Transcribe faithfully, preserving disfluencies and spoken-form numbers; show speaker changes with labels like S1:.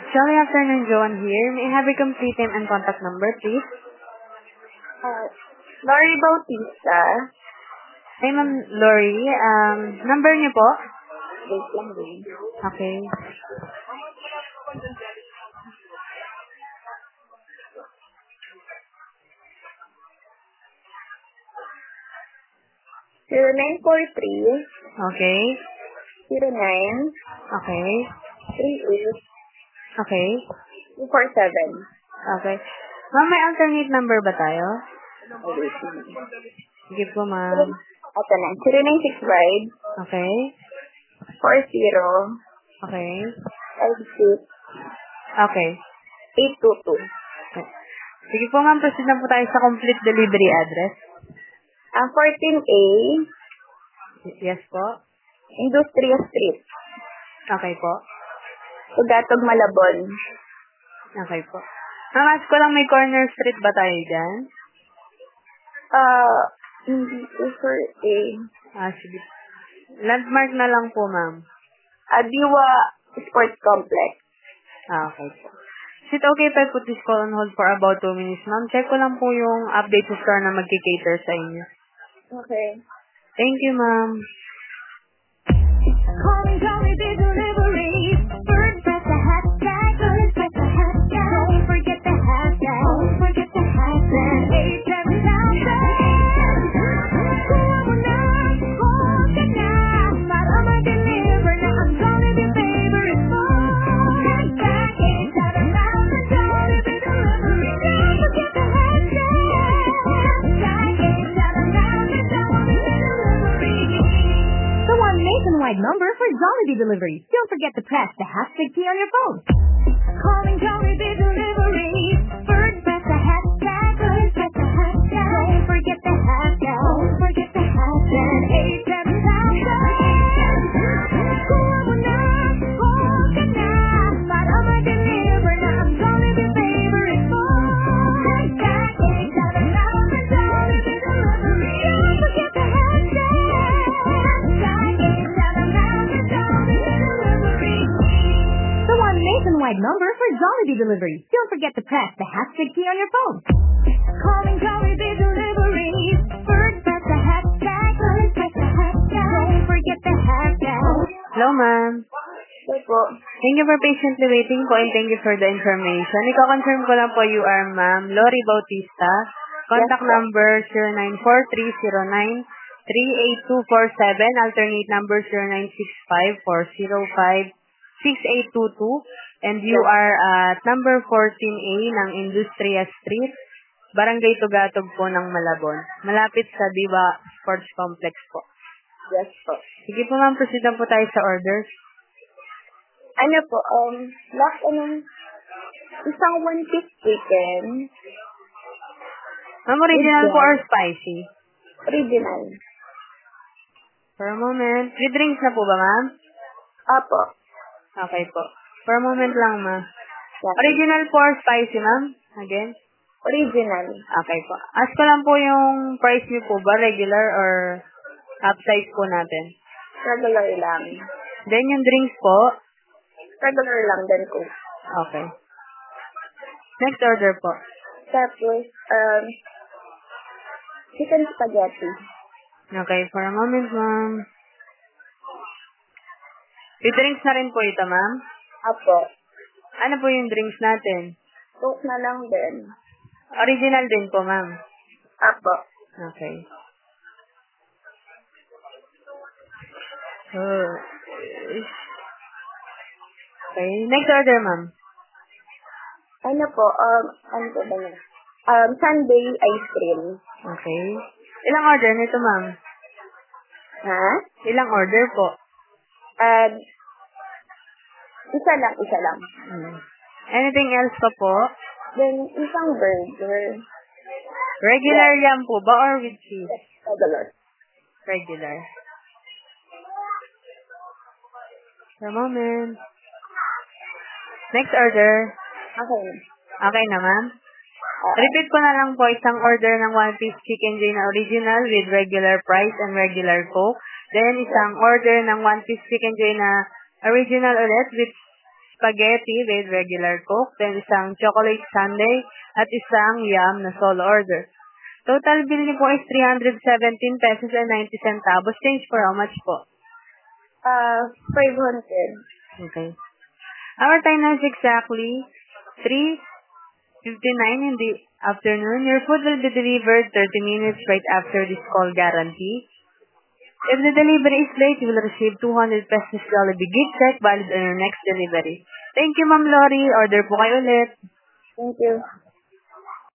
S1: Jolly afternoon, Joan here. May I have your complete name and contact number, please?
S2: Uh, Lori Bautista.
S1: Hey, Ma'am Lori. Um, number niyo po?
S2: Wait lang din.
S1: Okay.
S2: zero nine four three,
S1: Okay.
S2: zero nine,
S1: Okay.
S2: three eight,
S1: Okay.
S2: two four seven.
S1: Okay. Ma'am, may alternate number ba tayo?
S2: Oh, wait lang.
S1: Sige po, ma'am.
S2: Ito na. zero nine six five,
S1: Okay.
S2: four zero,
S1: Okay.
S2: five six,
S1: Okay.
S2: eight two two.
S1: Okay. Sige po, ma'am. Proceed na po tayo sa complete delivery address.
S2: Ang fourteen A,
S1: Yes po.
S2: Industrial Street,
S1: Okay po.
S2: Tugatog, Malabon.
S1: Okay po. Ma'am, ask ko lang, may corner street ba tayo dyan?
S2: Ah, hindi ko sure eh.
S1: Ah, sige. Landmark na lang po, ma'am.
S2: Adiwa Sports Complex.
S1: Ah, okay po. Is it okay if I put this call on hold for about two minutes, ma'am? Check ko lang po yung update sa store na magki-cater sa inyo.
S2: Okay.
S1: Thank you, ma'am.
S3: Calling Jollibee Delivery. First press the hashtag. First press the hashtag. Don't forget the hashtag. Don't forget the hashtag. Eight seven thousand. Kuha mo na. Hold ka na. Para ma-deliver na ang Jollibee favorite mo. Hashtag eight seven thousand. Jollibee Delivery. Don't forget the hashtag. Hashtag eight seven thousand. Jollibee Delivery. The one nationwide number for Jollibee Delivery. Don't forget to press the hashtag key on your phone. Calling Jollibee Delivery. First press the hashtag. First press the hashtag. Don't forget the hashtag. Don't forget the hashtag. eight seven thousand. Kuha mo na. Hold ka na. Para ma-deliver na ang Jollibee favorite mo. Hashtag eight seven thousand. Jollibee Delivery. Don't forget the hashtag. The one nationwide number for Jollibee Delivery. Don't forget to press the hashtag key on your phone. Calling Jollibee Delivery. First press the hashtag. First press the hashtag. Don't forget the hashtag.
S1: Hello, ma'am.
S2: Okay po.
S1: Thank you for patiently waiting po and thank you for the information. Iko-confirm ko lang po you are ma'am Lori Bautista. Contact
S2: Yes, po.
S1: number zero nine four three zero nine three eight two four seven. Alternate number zero nine six five four zero five six eight two two. And you
S2: Yes.
S1: are at number fourteen A ng Industria Street, Barangay Tugatog po ng Malabon. Malapit sa Diwa Sports Complex po.
S2: Yes po.
S1: Sige po, ma'am. Proceed na po tayo sa orders.
S2: Ano po, um, last anong, isang one-piece chicken,
S1: Ma'am, original
S2: Yes.
S1: po or spicy?
S2: original.
S1: For a moment. With drinks na po ba, ma'am?
S2: Apo.
S1: Okay po. For a moment lang, ma'am.
S2: Yes.
S1: Original po or spicy, ma'am? Again?
S2: Original.
S1: Okay po. Ask ko lang po yung price niyo po ba? Regular or upsize po natin?
S2: Regular lang.
S1: Then yung drinks po?
S2: Regular lang din ko.
S1: Okay. Next order po.
S2: Tapos, um, chicken spaghetti.
S1: Okay, for a moment, ma'am. With drinks na rin po ito, ma'am?
S2: Apo.
S1: Ano po yung drinks natin?
S2: Coke na lang din.
S1: Original din po, ma'am.
S2: Apo.
S1: Okay. Oh. Okay. Next order, ma'am.
S2: Ano po, um, ano po ba na? Um, Sunday ice cream.
S1: Okay. Ilang order nito, ma'am?
S2: Ha?
S1: Ilang order po?
S2: Um, isa lang, isa lang.
S1: Hmm. Anything else pa po?
S2: Then, isang burger.
S1: Regular yan po ba or with cheese?
S2: Regular.
S1: Regular. For a moment. Next order.
S2: Okay.
S1: Okay na, ma'am?
S2: Uh,
S1: Repeat ko na lang po isang order ng one-piece chicken joy na original with regular price and regular Coke. Then, isang order ng one-piece chicken joy na original ulit with spaghetti with regular Coke, then isang chocolate sundae, at isang yam na solo order. Total bill niyo po is three hundred seventeen pesos and ninety centavos. Change for how much po?
S2: Uh, five hundred.
S1: Okay. Our time now is exactly three fifty-nine in the afternoon. Your food will be delivered thirty minutes right after this call guarantee. If the delivery is late, you will receive two hundred pesos Jollibee gift check valid on your next delivery. Thank you, Ma'am Lori. Order po kayo ulit.
S2: Thank you.